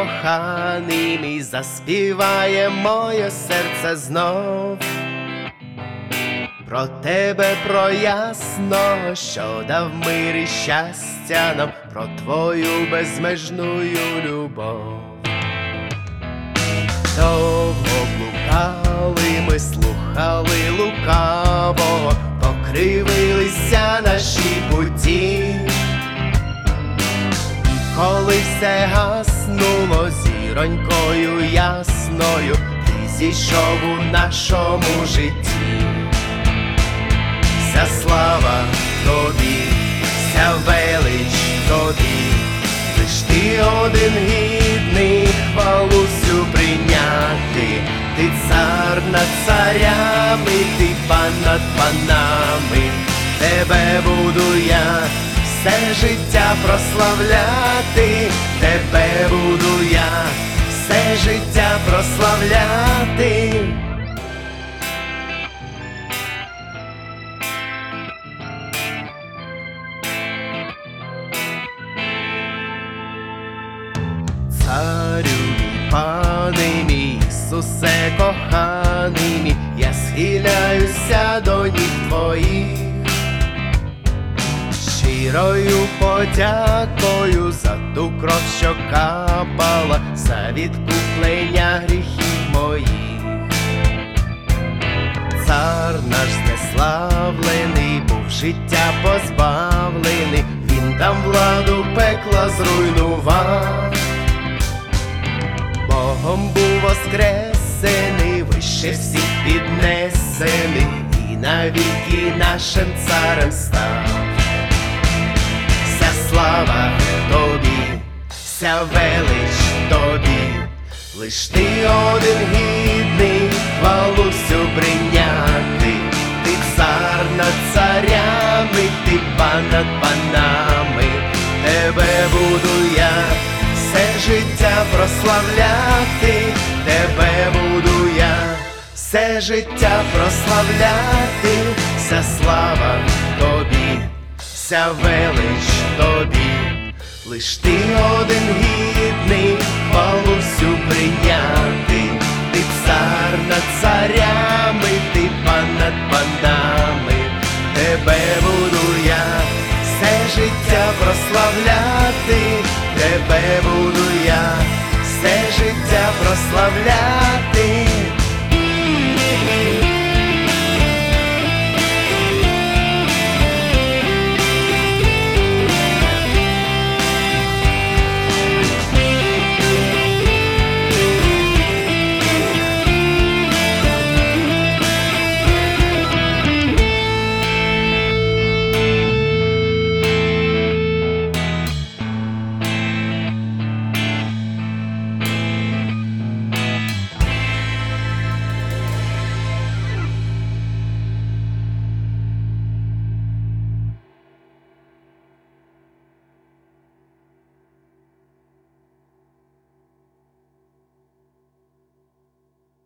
коханий мій, заспіває моє серце знов про тебе, про ясного, що дав мир і щастя нам, про твою безмежную любов. Довго блукали ми, слухали лукавого, покривилися наші путі. Коли все гаснуло зіронькою ясною, ти зійшов у нашому житті. Вся слава тобі, вся велич тобі, лиш ти один гідний хвалу всю прийняти. Ти цар над царями, ти пан над панами, тебе буду я все життя прославляти, тебе буду я все життя прославляти. Царю мій, пане мій, Ісусе коханий мій, я схиляюся до ніг твоїх, щирою подякою за ту кров, що капала, за відкуплення гріхів моїх. Цар наш знеславлений, був життя позбавлений, він там владу пекла зруйнував. Богом був воскресений, вище всіх піднесений, і навіки нашим царем став. Вся слава тобі, вся велич тобі, лиш ти один гідний хвалу всю прийняти. Ти цар над царями, ти пан над панами, тебе буду я все життя прославляти, тебе буду я все життя прославляти. Вся слава тобі, вся велич тобі, лиш ти один гідний хвалу всю прийняти. Ти цар над царями,